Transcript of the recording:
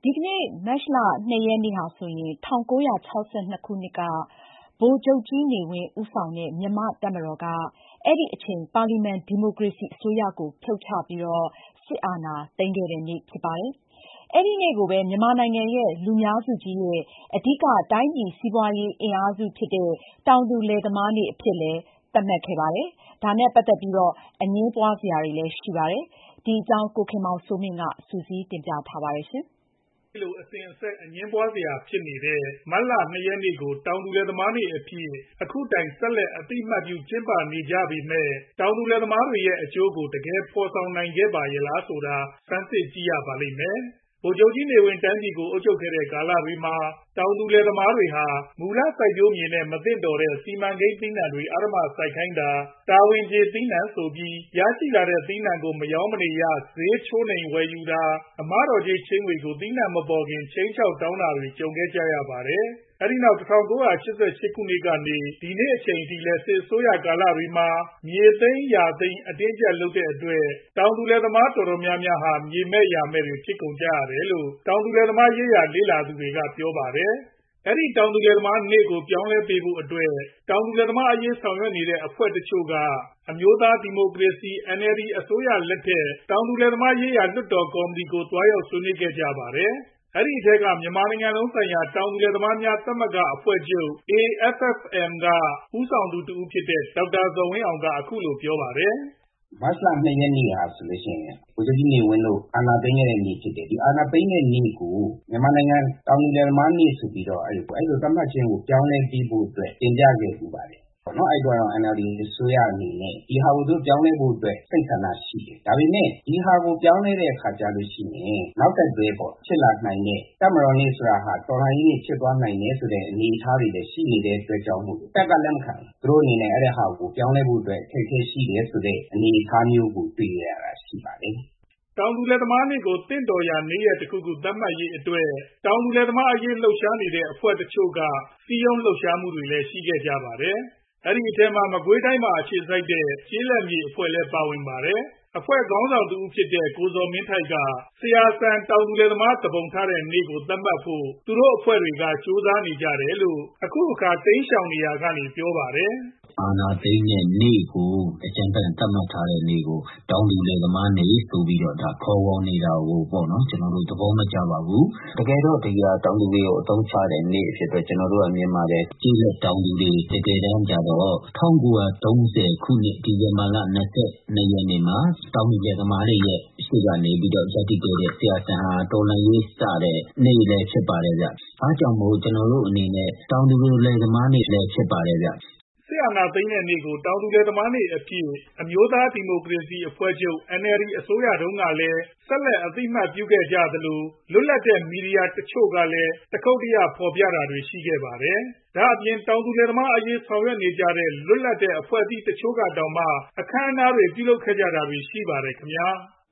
ဒီကနေ့ မတ်လ 2 ရက်နေ့ဟာဆိုရင် 1962 ခုနှစ်က ဗိုလ်ချုပ်ကြီးနေဝင်း ဦးဆောင်တဲ့ မြန်မာ့တပ်မတော်က အဲဒီအချိန် ပါလီမန်ဒီမိုကရေစီအစိုးရကို ဖြုတ်ချပြီးတော့ စစ်အာဏာသိမ်းခဲ့တဲ့နေ့ဖြစ်ပါတယ်။ အဲဒီနေ့ကိုပဲ မြန်မာနိုင်ငံရဲ့ လူများစုကြီးရဲ့ အဓိက တိုင်းပြည်စီးပွားရေးအင်အားစုဖြစ်တဲ့ တောင်သူလယ်သမားနေ့အဖြစ်လည်း သတ်မှတ်ခဲ့ပါတယ်။ ဒါနဲ့ပတ်သက်ပြီးတော့ အငြင်းပွားစရာတွေလည်းရှိပါတယ်။ ဒီအကြောင်း ကိုခင်မောင်စိုးမင်းက စုစည်းတင်ပြထားပါတယ်ရှင်။ဒီလိုအစဉ်အဆက်အငြင်းပွားစရာဖြစ်နေတဲ့ မတ်လ 2 ရက်နေ့ကို တောင်သူလယ်သမားနေ့အဖြစ် အခုတိုင်ဆက်လက်အသိအမှတ်ပြုကျင်းပနေကြပေမဲ့ တောင်သူလယ်သမားတွေရဲ့အကျိုးကို တကယ်ဖော်ဆောင်နိုင်ခဲ့ပါရဲ့လားဆိုတာ ဆန်းစစ်ကြည့်ရပါလိမ့်မယ်။ ဗိုလ်ချုပ်ကြီးနေဝင်းတိုင်းပြည်ကိုအုပ်ချုပ်ခဲ့တဲ့ကာလတွေမှာ တောင်သူလယ်သမားတွေဟာ မူလစိုက်ပျိုးမြေနဲ့မသင့်တော်တဲ့ စီမံကိန်းသီးနှံတွေ အဓမ္မစိုက်ခိုင်းတာ၊ တာဝန်ကျေသီးနှံဆိုပြီး ရရှိလာတဲ့သီးနှံကို မရောင်းမနေရ ဈေးချိုးနှိမ်ဝယ်ယူတာ၊ အမတော်ကြေးချေးငွေကို သီးနှံမပေါ်ခင် ခြိမ်းခြောက်တောင်းတာတွေ ကြုံခဲ့ကြရပါတယ်။ အဲဒီနောက် ၁၉၈၈ ခုနှစ်ကနေ ဒီနေ့အချိန်ထိလည်း စစ်အစိုးရကာလတွေမှာ မြေသိမ်းယာသိမ်း အတင်းအကြပ်လုပ်တဲ့အတွက် တောင်သူလယ်သမားတော်တော်များများဟာ မြေမဲ့ယာမဲ့တွေဖြစ်ကုန်ကြရတယ်လို့ တောင်သူလယ်သမားရေးရာလေ့လာသူတွေကပြောပါတယ်။ အဲဒီတောင်သူလယ်သမားနေ့ကိုပြောင်းလဲပေးဖို့အတွက် တောင်သူလယ်သမားအရေးဆောင်ရွက်နေတဲ့အဖွဲ့တချို့က အမျိုးသားဒီမိုကရေစီ NLD အစိုးရလက်ထက် တောင်သူလယ်သမားရေးရာလွှတ်တော်ကော်မတီကို သွားရောက်ဆွေးနွေးခဲ့ကြပါတယ်။ အဲဒီအထဲက မြန်မာနိုင်ငံလုံးဆိုင်ရာ တောင်သူလယ်သမားများသမဂ္ဂအဖွဲ့ချုပ် AFFM က ဦးဆောင်သူတဦးဖြစ်တဲ့ ဒေါက်တာဇော်ဝင်းအောင်က အခုလိုပြောပါတယ်။ "မတ်လ 2 ရက်နေ့ဟာဆိုရင် ဗိုလ်ချုပ်ကြီးနေဝင်းတို့အာဏာသိမ်းခဲ့တဲ့နေ့ဖြစ်တယ်။ ဒီအာဏာသိမ်းတဲ့နေ့ကို မြန်မာနိုင်ငံတောင်သူလယ်သမားနေ့ဆိုပြီးတော့ သတ်မှတ်ခြင်းကိုပြောင်းလဲပေးဖို့အတွက်တင်ပြခဲ့ဖူးပါတယ်။ အဲဒီတုန်းက NLD အစိုးရအနေနဲ့ ဒီဟာကိုပြောင်းလဲဖို့အတွက်စိတ်ဆန္ဒရှိတယ်။ ဒါပေမဲ့ ဒီဟာကိုပြောင်းလဲတဲ့အခါကျလို့ရှိရင် နောက်ဆက်တွဲဖြစ်လာနိုင်တဲ့ တပ်မတော်နေ့ဆိုတာဟာ တော်လှန်ရေးနေ့ဖြစ်သွားနိုင်တယ်ဆိုတဲ့အနေအထားတွေလည်းရှိနေတဲ့အတွက်ကြောင့်မို့လို့ တပ်ကလက်မခံဘူး။ သူတို့အနေနဲ့အဲဒါကိုပြောင်းလဲဖို့အတွက်အခက်အခဲရှိတယ်ဆိုတဲ့အနေအထားမျိုးကိုတွေ့ခဲ့ရတာရှိပါတယ်။ " တောင်သူလယ်သမားနေ့ကို သင့်တော်ရာနေ့ရက်တခုခုသတ်မှတ်ရေးအတွက် တောင်သူလယ်သမားအရေးလှုပ်ရှားနေတဲ့အဖွဲ့တချို့က စည်းရုံးလှုပ်ရှားမှုတွေလည်းရှိခဲ့ကြပါတယ်။ အဲဒီအထဲမှာ မကွေးတိုင်းမှာအခြေစိုက်တဲ့ ကျေးလက်မြေအဖွဲ့လည်းပါဝင်ပါတယ်။ အဖွဲ့ခေါင်းဆောင်တဦးဖြစ်တဲ့ ကိုဇော်မင်းထိုက်က ဆရာစံတောင်သူလယ်သမားသူပုန်ထတဲ့နေ့ကိုသတ်မှတ်ဖို့ သူတို့အဖွဲ့တွေကကြိုးစားနေကြတယ်လို့ အခုအခါတိမ်းရှောင်နေရာကနေပြောပါတယ်။ "အာဏာသိမ်းတဲ့နေ့ကိုအကြမ်းဖက်သတ်မှတ်ထားတဲ့နေ့ကိုတောင်သူလယ်သမားနေ့ဆိုပြီးတော့ခေါ်ဝေါ်နေတာကိုကျနော်တို့သဘောမကျပါဘူး။တကယ်တော့ဒီဟာတောင်သူတွေကိုအသုံးချတဲ့နေ့အဖြစ်အတွက်ကျနော်တို့ကမြင်ပါတယ်။ကျေးလက်တောင်သူတွေတကယ်တမ်းကျတော့1930ခုနှစ်ဒီဇင်ဘာလ22ရက်နေ့မှာတောင်သူလယ်သမားတွေရဲ့ရှေ့ကနေပြီးတော့ရပ်တည်ခဲ့တဲ့ဆရာစံဟာတော်လှန်ရေးစတဲ့နေ့လည်းဖြစ်ပါတယ်ဗျ။အားကြောင့်မို့ကျနော်တို့အနေနဲ့တောင်သူလယ်သမားနေ့လည်းဖြစ်ပါတယ်ဗျ။ " စစ်အာဏာသိမ်းတဲ့နေ့ကို တောင်သူလယ်သမားနေ့အဖြစ် အမျိုးသားဒီမိုကရေစီအဖွဲ့ချုပ် NLD အစိုးရတုန်းကလည်း ဆက်လက်အသိအမှတ်ပြုခဲ့ကြသလို လွတ်လပ်တဲ့မီဒီယာတချို့ကလည်း တခုတ်တရဖော်ပြတာတွေရှိခဲ့ပါတယ်။ ဒါ့အပြင် တောင်သူလယ်သမားအရေးဆောင်ရွက်နေကြတဲ့ လွတ်လပ်တဲ့အဖွဲ့အစည်းတချို့ကတောင်မှ အခမ်းအနားတွေပြုလုပ်ခဲ့ကြတာတွေရှိပါတယ်ခင်ဗျာ။